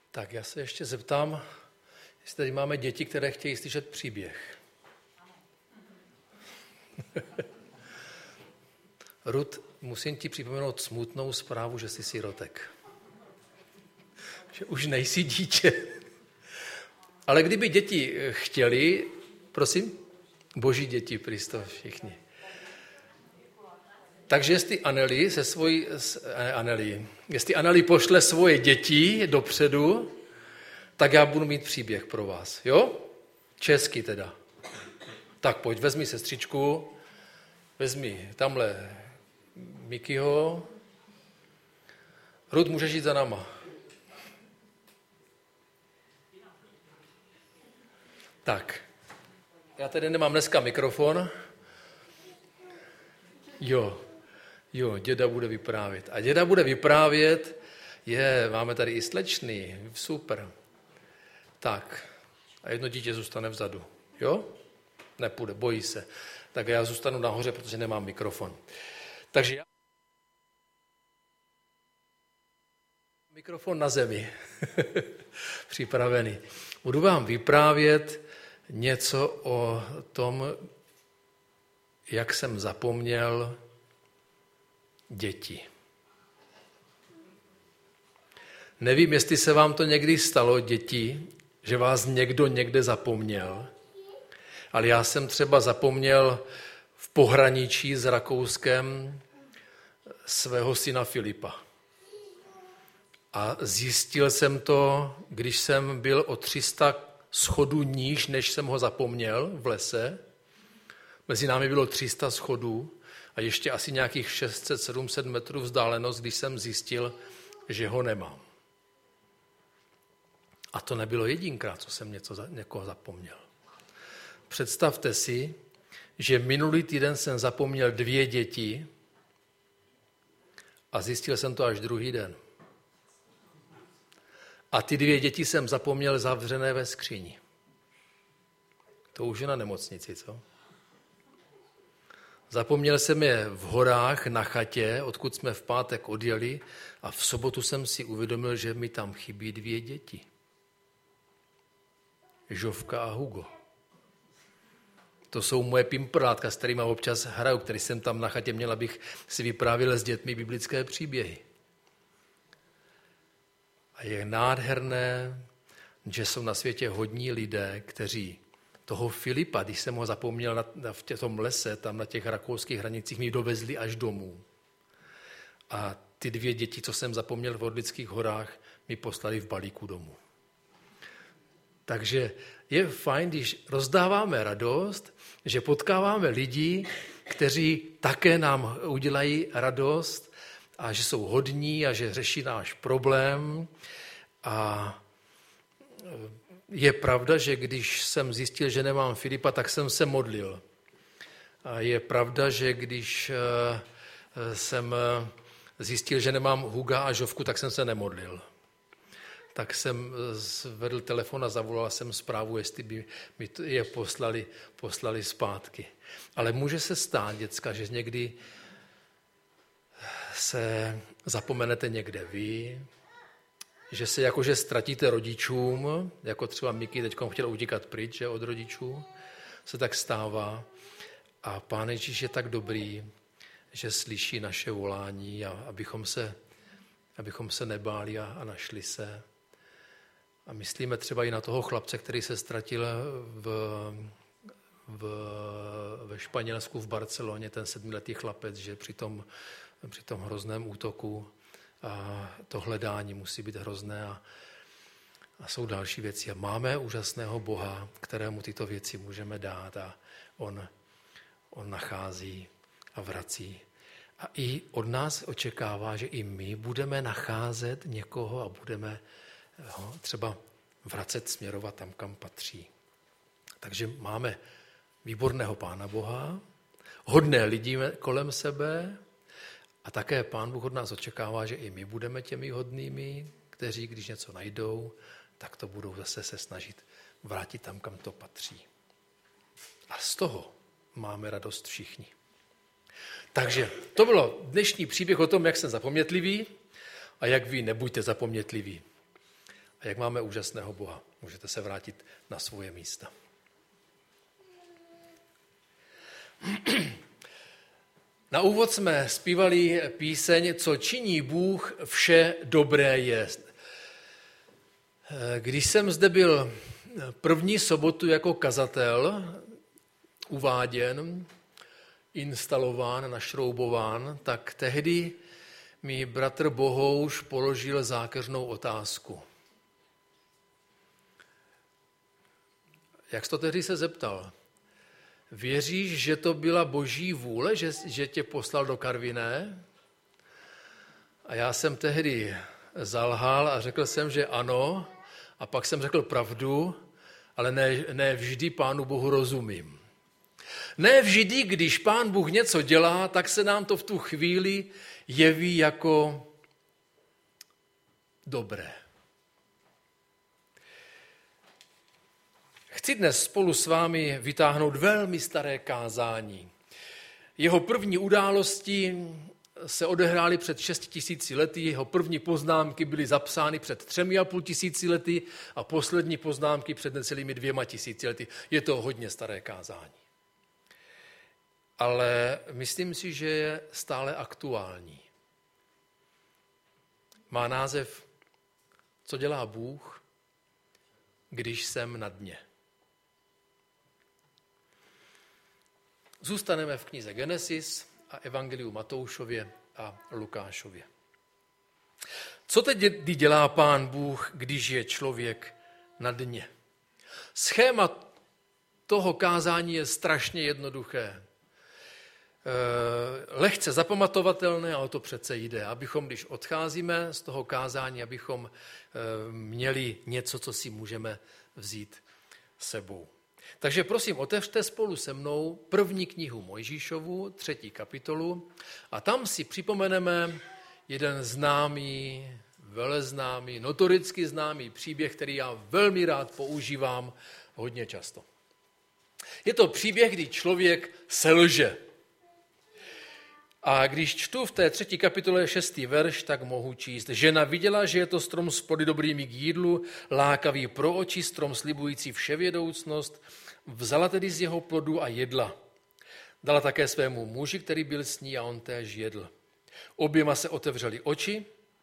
Tak já se ještě zeptám, jestli tady máme děti, které chtějí slyšet příběh. Rud, musím ti připomenout smutnou zprávu, že jsi sirotek. Že už nejsi dítě. Ale kdyby děti chtěli, prosím, boží děti, Kristov, všichni. Takže jestli Aneli pošle svoje děti dopředu, tak já budu mít příběh pro vás. Jo? Česky teda. Tak pojď, vezmi sestřičku, vezmi tamhle Mikyho. Rud, můžeš jít za náma. Tak. Já tady nemám dneska mikrofon. Jo, děda bude vyprávět. A děda bude vyprávět, máme tady i slečný, super. Tak, a jedno dítě zůstane vzadu, jo? Nepůjde, bojí se. Tak já zůstanu nahoře, protože nemám mikrofon. Takže já... Mikrofon na zemi. Připravený. Budu vám vyprávět něco o tom, jak jsem zapomněl děti. Nevím, jestli se vám to někdy stalo, děti, že vás někdo někde zapomněl, ale já jsem třeba zapomněl v pohraničí s Rakouskem svého syna Filipa. A zjistil jsem to, když jsem byl o 300 schodů níž, než jsem ho zapomněl v lese. Mezi námi bylo 300 schodů a ještě asi nějakých 600-700 metrů vzdálenost, když jsem zjistil, že ho nemám. A to nebylo jedinkrát, co jsem někoho zapomněl. Představte si, že minulý týden jsem zapomněl 2 děti a zjistil jsem to až druhý den. A ty 2 děti jsem zapomněl zavřené ve skříni. To už je na nemocnici, co? Zapomněl jsem je v horách na chatě, odkud jsme v pátek odjeli, a v sobotu jsem si uvědomil, že mi tam chybí 2 děti. Žovka a Hugo. To jsou moje pimprlátka, s kterými občas hraju, který jsem tam na chatě měl, abych si vyprávěl s dětmi biblické příběhy. A je nádherné, že jsou na světě hodní lidé, kteří toho Filipa, když jsem ho zapomněl v tom lese, tam na těch rakouských hranicích, mi dovezli až domů. A ty 2 děti, co jsem zapomněl v Orlických horách, mi poslali v balíku domů. Takže je fajn, když rozdáváme radost, že potkáváme lidi, kteří také nám udělají radost a že jsou hodní a že řeší náš problém. A je pravda, že když jsem zjistil, že nemám Filipa, tak jsem se modlil. A je pravda, že když jsem zjistil, že nemám Huga a Žovku, tak jsem se nemodlil. Tak jsem zvedl telefon a zavolal jsem zprávu, jestli by mi je poslali zpátky. Ale může se stát, děcka, že někdy se zapomenete někde vy, že se jakože ztratíte rodičům, jako třeba Miky teď chtěl utíkat pryč, že od rodičů, se tak stává. A Pán Ježíš je tak dobrý, že slyší naše volání, a abychom se nebáli a našli se. A myslíme třeba i na toho chlapce, který se ztratil ve Španělsku, v Barceloně, ten 7letý chlapec, že při tom hrozném útoku a to hledání musí být hrozné a jsou další věci. A máme úžasného Boha, kterému tyto věci můžeme dát, a on nachází a vrací. A i od nás očekává, že i my budeme nacházet někoho a budeme ho třeba vracet, směrovat tam, kam patří. Takže máme výborného Pána Boha, hodné lidi kolem sebe, a také Pán Bůh od nás očekává, že i my budeme těmi hodnými, kteří, když něco najdou, tak to budou zase se snažit vrátit tam, kam to patří. A z toho máme radost všichni. Takže to bylo dnešní příběh o tom, jak jsem zapomnětlivý a jak vy nebuďte zapomnětliví. a jak máme úžasného Boha. Můžete se vrátit na svoje místa. Na úvod jsme zpívali píseň Co činí Bůh, vše dobré jest. Když jsem zde byl první sobotu jako kazatel uváděn, instalován, našroubován, tak tehdy mi bratr Bohouš položil zákeřnou otázku. Jak jsi to tehdy se zeptal? Věříš, že to byla Boží vůle, že tě poslal do Karviné? A já jsem tehdy zalhal a řekl jsem, že ano, a pak jsem řekl pravdu, ale ne vždy Pánu Bohu rozumím. Ne vždy, když Pán Bůh něco dělá, tak se nám to v tu chvíli jeví jako dobré. Chci dnes spolu s vámi vytáhnout velmi staré kázání. Jeho první události se odehrály před 6 000 lety, jeho první poznámky byly zapsány před 3 500 lety a poslední poznámky před necelými 2 000 lety. Je to hodně staré kázání. Ale myslím si, že je stále aktuální. Má název Co dělá Bůh, když jsem na dně. Zůstaneme v knize Genesis a Evangeliu Matoušově a Lukášově. Co teď dělá Pán Bůh, když je člověk na dně? Schéma toho kázání je strašně jednoduché. Lehce zapamatovatelné, ale to přece jde. Abychom, když odcházíme z toho kázání, abychom měli něco, co si můžeme vzít sebou. Takže prosím, otevřte spolu se mnou první knihu Mojžíšovu, 3. kapitolu, a tam si připomeneme jeden známý, veleznámý, notoricky známý příběh, který já velmi rád používám hodně často. Je to příběh, kdy člověk selže. A když čtu v té 3. kapitole 6. verš, tak mohu číst. Žena viděla, že je to strom s plody dobrými k jídlu, lákavý pro oči, strom slibující vševědoucnost, vzala tedy z jeho plodu a jedla. Dala také svému muži, který byl s ní, a on též jedl. Oběma se otevřeli oči,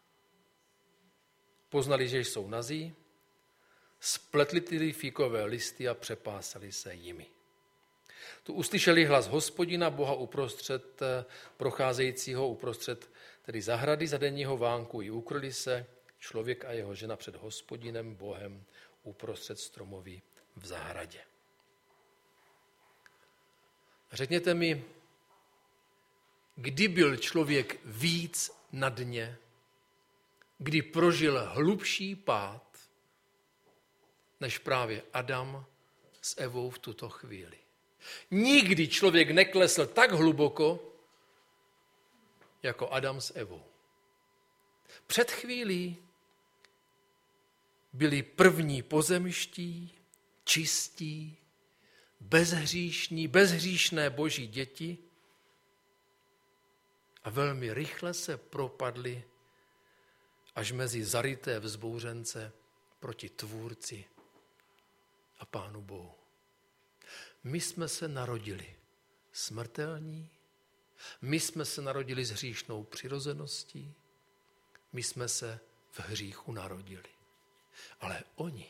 poznali, že jsou nazí, spletli ty fíkové listy a přepásali se jimi. Tu uslyšeli hlas Hospodina, Boha uprostřed procházejícího, uprostřed tedy zahrady za denního vánku, i ukryli se člověk a jeho žena před Hospodinem, Bohem, uprostřed stromoví v zahradě. Řekněte mi, kdy byl člověk víc na dně, kdy prožil hlubší pád, než právě Adam s Evou v tuto chvíli. Nikdy člověk neklesl tak hluboko, jako Adam s Evou. Před chvílí byli první pozemští, čistí, bezhříšné boží děti a velmi rychle se propadli až mezi zaryté vzbouřence proti tvůrci a Pánu Bohu. My jsme se narodili smrtelní, my jsme se narodili s hříšnou přirozeností, my jsme se v hříchu narodili. Ale oni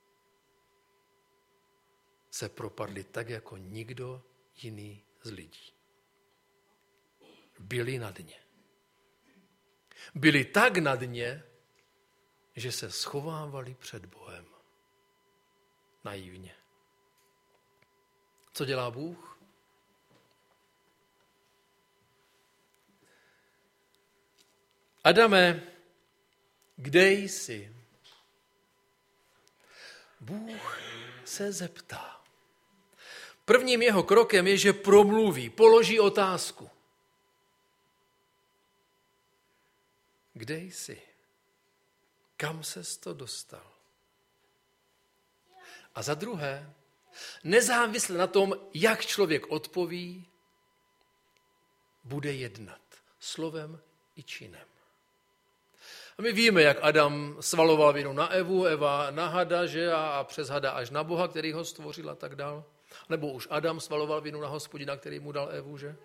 se propadli tak, jako nikdo jiný z lidí. Byli na dně. Byli tak na dně, že se schovávali před Bohem. Naivně. Co dělá Bůh? Adame, kde jsi? Bůh se zeptá. Prvním jeho krokem je, že promluví, položí otázku. Kde jsi? Kam ses to dostal? A za druhé, nezávisle na tom, jak člověk odpoví, bude jednat slovem i činem. A my víme, jak Adam svaloval vinu na Evu, Eva na hada, že? A přes hada až na Boha, který ho stvořil a tak dál. Nebo už Adam svaloval vinu na Hospodina, který mu dal Evu, že?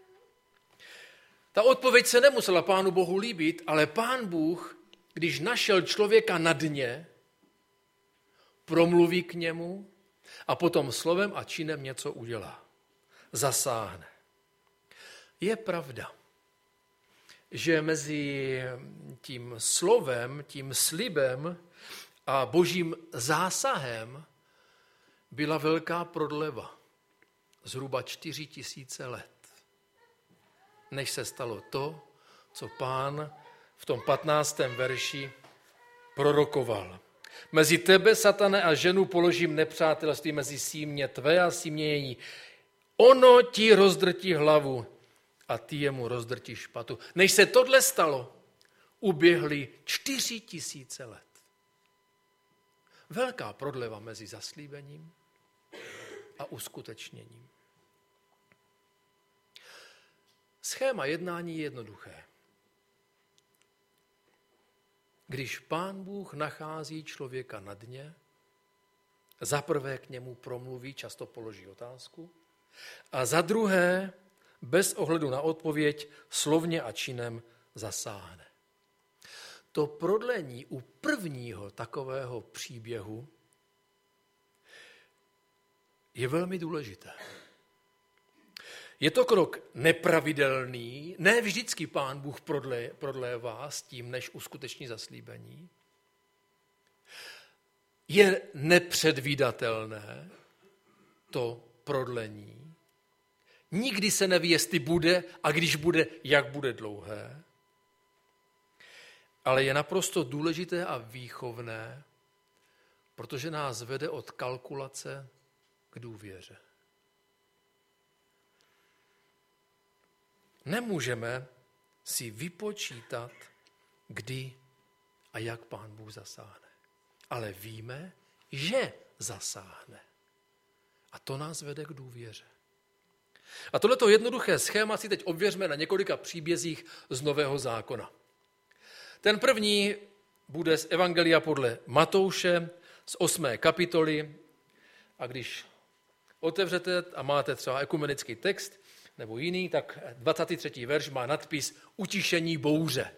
Ta odpověď se nemusela Pánu Bohu líbit, ale Pán Bůh, když našel člověka na dně, promluví k němu a potom slovem a činem něco udělá. Zasáhne. Je pravda, že mezi tím slovem, tím slibem a božím zásahem byla velká prodleva. Zhruba 4000 let. Než se stalo to, co Pán v tom 15. verši prorokoval. Mezi tebe, Satane, a ženu položím nepřátelství mezi símě tvé a símě její. Ono ti rozdrtí hlavu a ty jemu rozdrtí špatu. Než se tohle stalo, uběhly 4000 let. Velká prodleva mezi zaslíbením a uskutečněním. Schéma jednání je jednoduché. Když Pán Bůh nachází člověka na dně, za prvé k němu promluví, často položí otázku, a za druhé, bez ohledu na odpověď, slovně a činem zasáhne. To prodlení u prvního takového příběhu je velmi důležité. Je to krok nepravidelný, ne vždycky Pán Bůh prodlévá s tím, než uskuteční zaslíbení. Je nepředvídatelné to prodlení. Nikdy se neví, jestli bude a když bude, jak bude dlouhé. Ale je naprosto důležité a výchovné, protože nás vede od kalkulace k důvěře. Nemůžeme si vypočítat, kdy a jak Pán Bůh zasáhne. Ale víme, že zasáhne. A to nás vede k důvěře. A tohleto jednoduché schéma si teď ověřme na několika příbězích z Nového zákona. Ten první bude z Evangelia podle Matouše z 8. kapitoly. A když otevřete a máte třeba ekumenický text nebo jiný, tak 23. verš má nadpis Utišení bouře.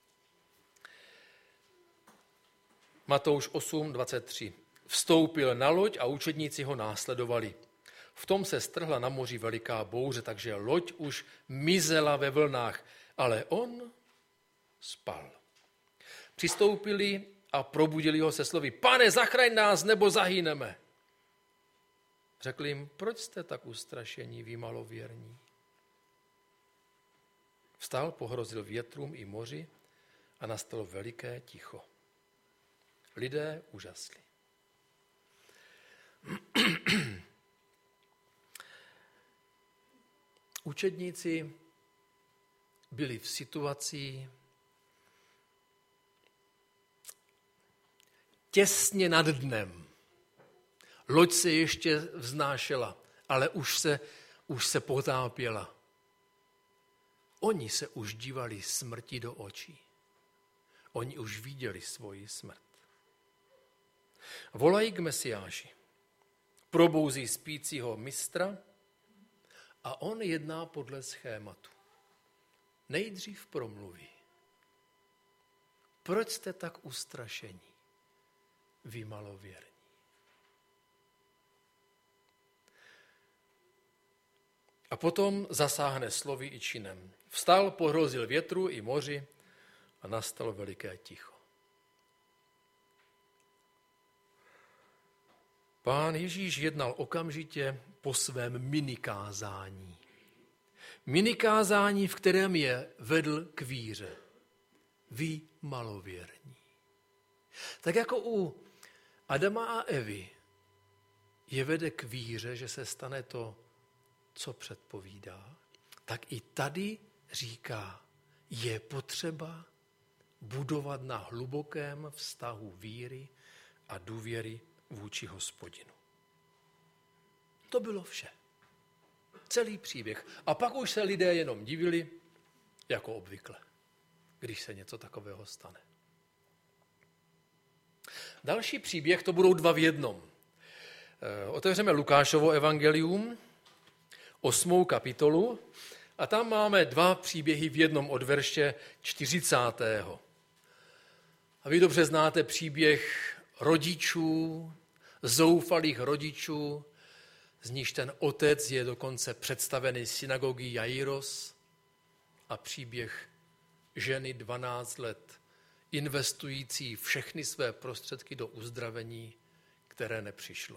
Matouš 8:23. Vstoupil na loď a učedníci ho následovali. V tom se strhla na moři veliká bouře, takže loď už mizela ve vlnách, ale on spal. Přistoupili a probudili ho se slovy: Pane, zachraň nás, nebo zahyneme. Řekl jim: proč jste tak ustrašení, vy malověrní? Vstal, pohrozil větrům i moři a nastalo veliké ticho. Lidé užasli. Učedníci byli v situaci těsně nad dnem. Loď se ještě vznášela, ale už se potápěla. Oni se už dívali smrti do očí. Oni už viděli svoji smrt. Volají k Mesiáši. Probouzí spícího mistra a on jedná podle schématu. Nejdřív promluví. Proč jste tak ustrašení, vy malověrní? A potom zasáhne slovy i činem. Vstal, pohrozil větru i moři a nastalo veliké ticho. Pán Ježíš jednal okamžitě po svém minikázání. Minikázání, v kterém je vedl k víře. Vy malověrní. Tak jako u Adama a Evy je vede k víře, že se stane to, co předpovídá, tak i tady říká, je potřeba budovat na hlubokém vztahu víry a důvěry vůči Hospodinu. To bylo vše. Celý příběh. A pak už se lidé jenom divili, jako obvykle, když se něco takového stane. další příběh, to budou 2 v jednom. Otevřeme Lukášovo evangelium, 8. kapitolu, a tam máme 2 příběhy v jednom od verše 40. A vy dobře znáte příběh rodičů, zoufalých rodičů, z níž ten otec je dokonce představený synagogy Jairos, a příběh ženy 12 let investující všechny své prostředky do uzdravení, které nepřišlo.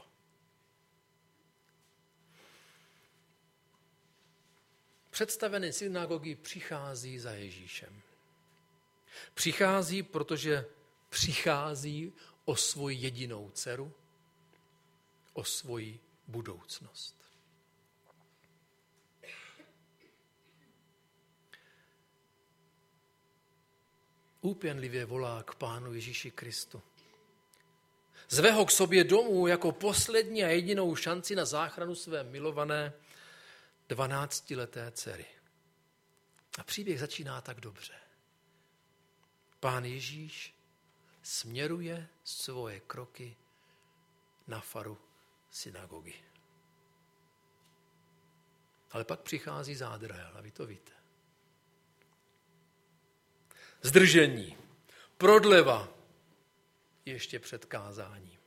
Představený synagogy přichází za Ježíšem. Přichází, protože přichází o svoji jedinou dceru, o svoji budoucnost. Úpěnlivě volá k Pánu Ježíši Kristu. Zve ho k sobě domů jako poslední a jedinou šanci na záchranu své milované 12leté dcery. A příběh začíná tak dobře. Pán Ježíš směruje svoje kroky na faru synagogy. Ale pak přichází zádrhel, a vy to víte. Zdržení, prodleva ještě před kázáním.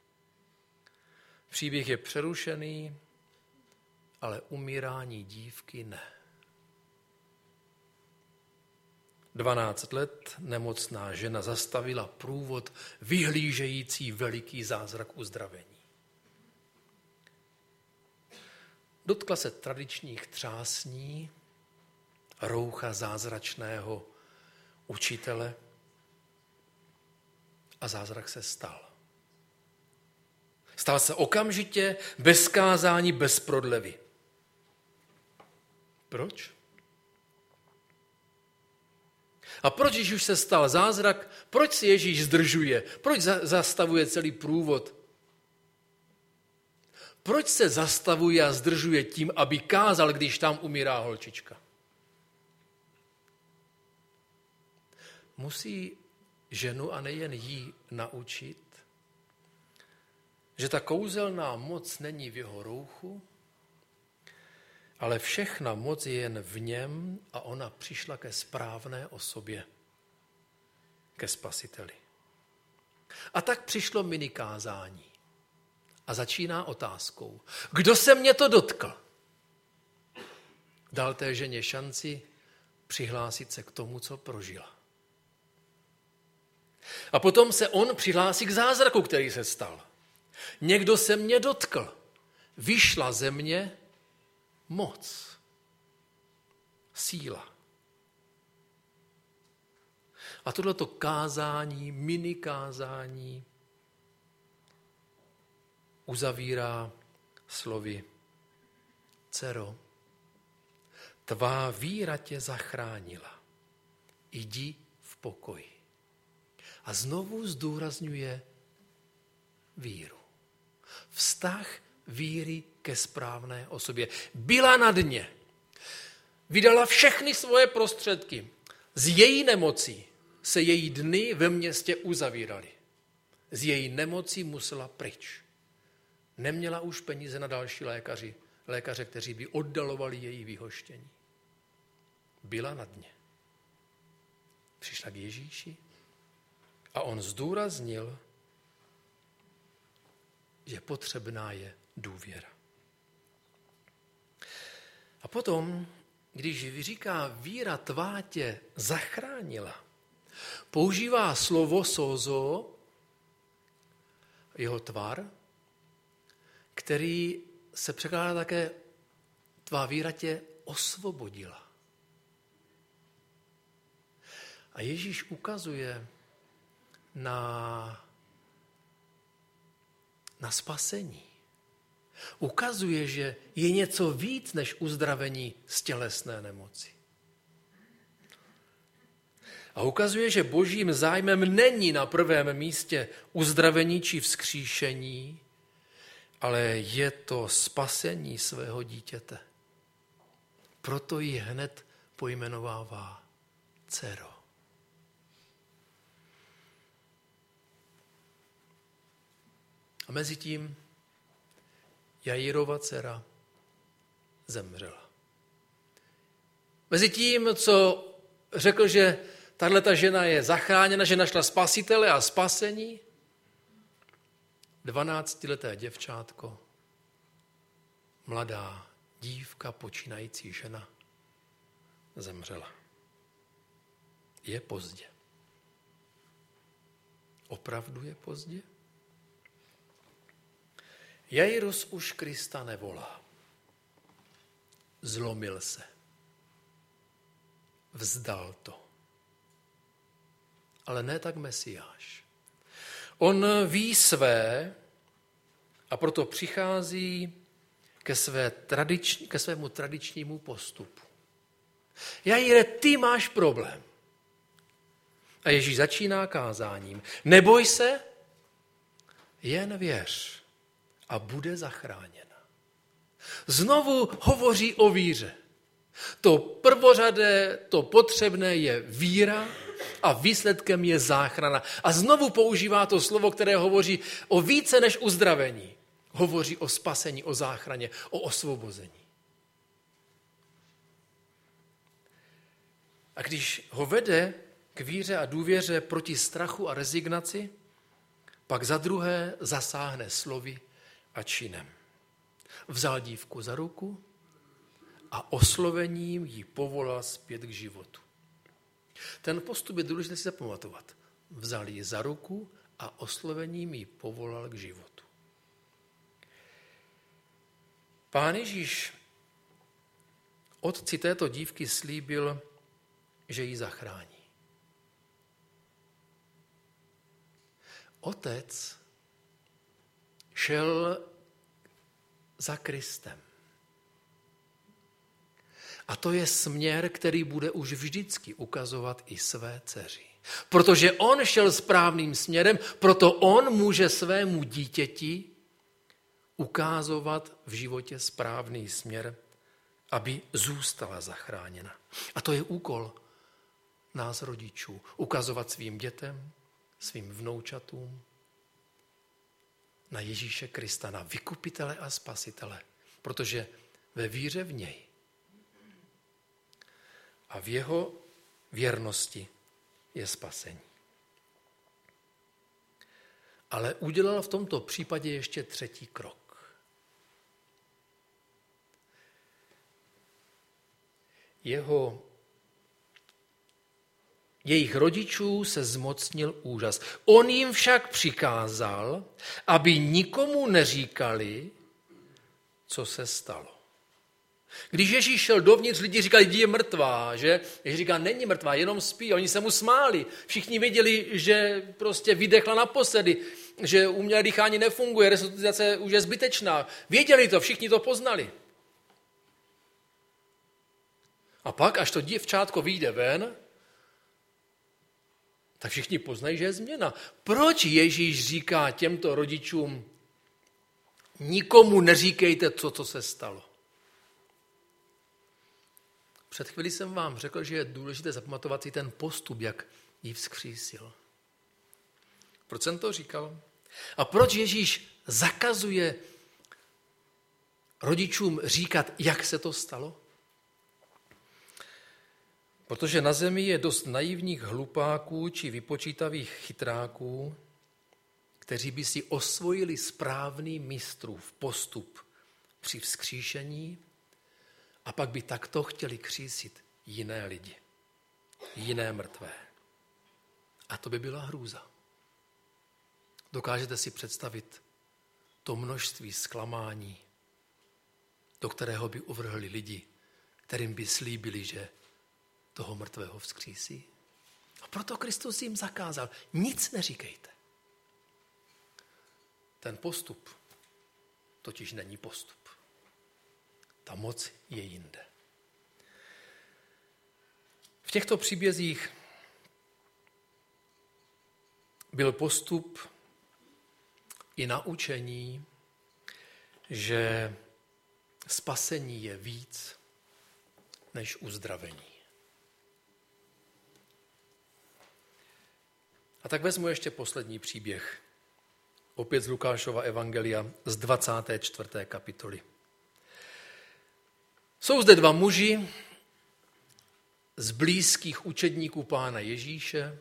Příběh je přerušený, ale umírání dívky ne. 12 let nemocná žena zastavila průvod vyhlížející veliký zázrak uzdravení. Dotkla se tradičních třásní, roucha zázračného učitele a zázrak se stal. Stal se okamžitě, bez kázání, bez prodlevy. Proč? A proč, když už se stal zázrak, proč si Ježíš zdržuje? Proč zastavuje celý průvod? Proč se zastavuje a zdržuje tím, aby kázal, když tam umírá holčička? Musí ženu a nejen jí naučit, že ta kouzelná moc není v jeho rouchu, ale všechna moc je jen v něm a ona přišla ke správné osobě, ke Spasiteli. A tak přišlo minikázání a začíná otázkou. Kdo se mě to dotkl? Dal té ženě šanci přihlásit se k tomu, co prožila. A potom se on přihlásí k zázraku, který se stal. Někdo se mě dotkl. Vyšla ze mě moc. Síla. A tohleto kázání, minikázání uzavírá slovy: Dcero, tvá víra tě zachránila. Jdi v pokoji. A znovu zdůrazňuje víru. Vztah víry ke správné osobě. Byla na dně. Vydala všechny svoje prostředky. Z její nemocí se její dny ve městě uzavíraly. Z její nemocí musela pryč. Neměla už peníze na další lékaře, kteří by oddalovali její vyhoštění. Byla na dně. Přišla k Ježíši a on zdůraznil, že potřebná je důvěra. A potom, když říká víra tvá tě zachránila, používá slovo sozo, jeho tvar, který se překládá také tvá víra tě osvobodila. A Ježíš ukazuje na spasení. Ukazuje, že je něco víc než uzdravení z tělesné nemoci. A ukazuje, že božím zájmem není na prvém místě uzdravení či vzkříšení, ale je to spasení svého dítěte. Proto ji hned pojmenovává dcero. A mezi tím Jairova dcera zemřela. Mezi tím, co řekl, že tahleta žena je zachráněna, že našla spasitele a spasení, 12leté děvčátko, mladá dívka, počínající žena, zemřela. Je pozdě. Opravdu je pozdě? Jairus už Krista nevolá. Zlomil se. Vzdal to. Ale ne tak Mesiáš. On ví své a proto přichází ke svému tradičnímu postupu. Jaire, ty máš problém. A Ježíš začíná kázáním. Neboj se, jen věř a bude zachráněna. Znovu hovoří o víře. To prvořadé, to potřebné je víra a výsledkem je záchrana. A znovu používá to slovo, které hovoří o více než uzdravení. Hovoří o spasení, o záchraně, o osvobození. A když ho vede k víře a důvěře proti strachu a rezignaci, pak za druhé zasáhne slovy a činem. Vzal dívku za ruku a oslovením ji povolal zpět k životu. Ten postup je důležité si zapamatovat. Vzal ji za ruku a oslovením ji povolal k životu. Pán Ježíš otci této dívky slíbil, že ji zachrání. Otec šel za Kristem. A to je směr, který bude už vždycky ukazovat i své dceři. Protože on šel správným směrem, proto on může svému dítěti ukázovat v životě správný směr, aby zůstala zachráněna. A to je úkol nás rodičů. Ukazovat svým dětem, svým vnoučatům na Ježíše Krista, na vykupitele a spasitele. Protože ve víře v něj a v jeho věrnosti je spasení. Ale udělal v tomto případě ještě třetí krok. Jejich rodičů se zmocnil úžas. On jim však přikázal, aby nikomu neříkali, co se stalo. Když Ježíš šel dovnitř, lidi říkali, že je mrtvá, že? Ježíš říká, není mrtvá, jenom spí. Oni se mu smáli. Všichni věděli, že prostě vydechla naposledy, že umělé dýchání nefunguje, resuscitace už je zbytečná. Věděli to, všichni to poznali. A pak, až to děvčátko vyjde ven, tak všichni poznají, že je změna. Proč Ježíš říká těmto rodičům, nikomu neříkejte, co se stalo? Před chvílí jsem vám řekl, že je důležité zapamatovat si ten postup, jak ji vzkřísil. Proč jsem to říkal? A proč Ježíš zakazuje rodičům říkat, jak se to stalo? Protože na zemi je dost naivních hlupáků či vypočítavých chytráků, kteří by si osvojili správný mistrův postup při vzkříšení a pak by takto chtěli křísit jiné lidi, jiné mrtvé. A to by byla hrůza. Dokážete si představit to množství zklamání, do kterého by uvrhli lidi, kterým by slíbili, že toho mrtvého vzkřísí? A proto Kristus jim zakázal, nic neříkejte. Ten postup totiž není postup. Ta moc je jinde. V těchto příbězích byl postup i naučení, že spasení je víc než uzdravení. A tak vezmu ještě poslední příběh Opět z Lukášova evangelia z 24. kapitoly. Jsou zde dva muži z blízkých učedníků Pána Ježíše,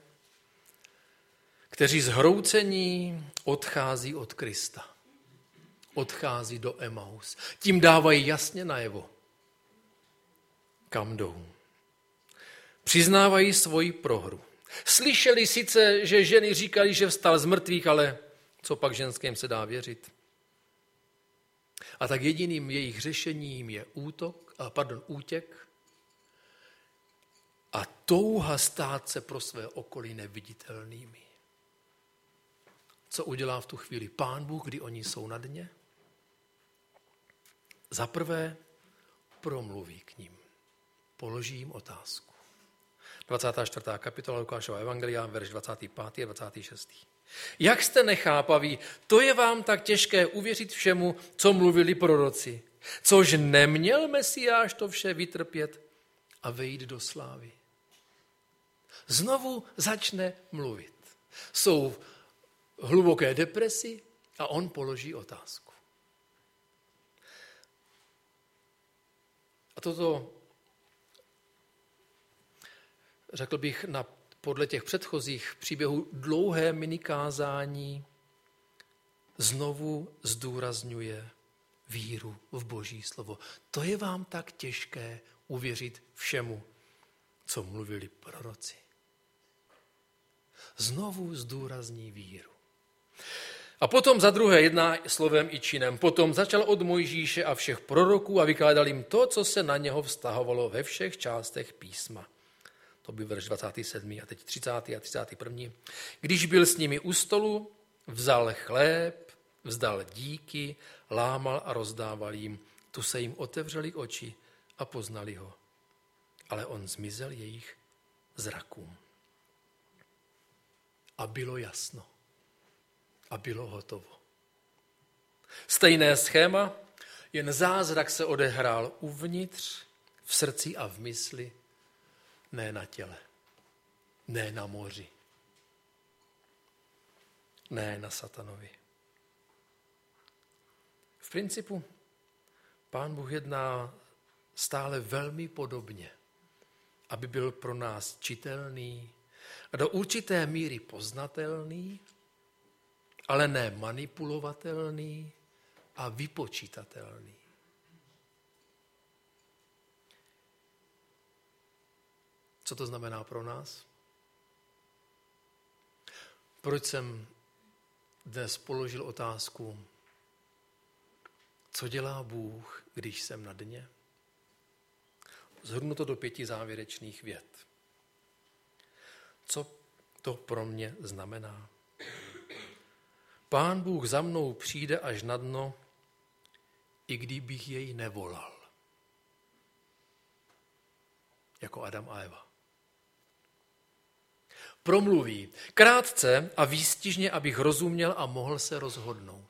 kteří zhroucení odchází od Krista. Odchází do Emaus. Tím dávají jasně najevo, kam jdou. Přiznávají svoji prohru. Slyšeli sice, že ženy říkali, že vstal z mrtvých, ale co pak ženským se dá věřit? A tak jediným jejich řešením je útěk a touha stát se pro své okolí neviditelnými. Co udělá v tu chvíli Pán Bůh, kdy oni jsou na dně? Za prvé promluví k ním. Položí jim otázku. 24. kapitola Lukášova evangelia, verš 25. a 26. Jak jste nechápaví, to je vám tak těžké uvěřit všemu, co mluvili proroci. Což neměl Mesiáš to vše vytrpět a vejít do slávy. Znovu začne mluvit. Jsou v hluboké depresi a on položí otázku. A toto, řekl bych, podle těch předchozích příběhů dlouhé minikázání znovu zdůrazňuje víru v Boží slovo. To je vám tak těžké uvěřit všemu, co mluvili proroci. Znovu zdůrazní víru. A potom za druhé jedná slovem i činem. Potom začal od Mojžíše a všech proroků a vykládal jim to, co se na něho vztahovalo ve všech částech písma. To byl verš 27. a teď 30. a 31. Když byl s nimi u stolu, vzal chléb, vzdal díky, lámal a rozdával jim. Tu se jim otevřely oči a poznali ho. Ale on zmizel jejich zrakům. A bylo jasno. A bylo hotovo. Stejné schéma, jen zázrak se odehrál uvnitř, v srdci a v mysli, ne na těle, ne na moři, ne na satanovi. V principu Pán Bůh jedná stále velmi podobně, aby byl pro nás čitelný a do určité míry poznatelný, ale ne manipulovatelný a vypočítatelný. Co to znamená pro nás? Proč jsem dnes položil otázku, co dělá Bůh, když jsem na dně? Shrnu to do 5 závěrečných vět. Co to pro mě znamená? Pán Bůh za mnou přijde až na dno, i kdybych jej nevolal. Jako Adam a Eva. Promluví krátce a výstižně, abych rozuměl a mohl se rozhodnout.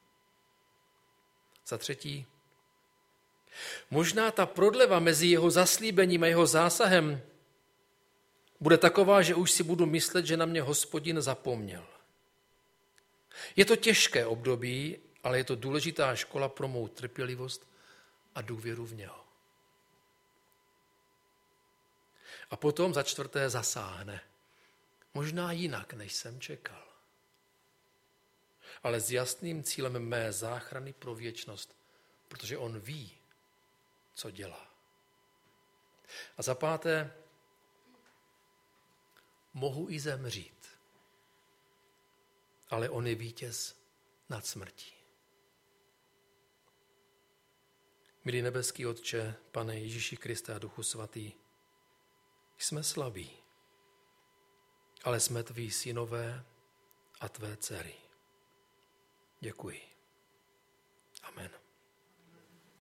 Za třetí, možná ta prodleva mezi jeho zaslíbením a jeho zásahem bude taková, že už si budu myslet, že na mě Hospodin zapomněl. Je to těžké období, ale je to důležitá škola pro mou trpělivost a důvěru v něho. A potom za čtvrté zasáhne. Možná jinak, než jsem čekal. Ale s jasným cílem mé záchrany pro věčnost, protože on ví, co dělá. A za páté, mohu i zemřít, ale on je vítěz nad smrtí. Milý nebeský Otče, Pane Ježíši Kriste a Duchu Svatý, jsme slabí, ale jsme tví synové a tvé dcery. Děkuji.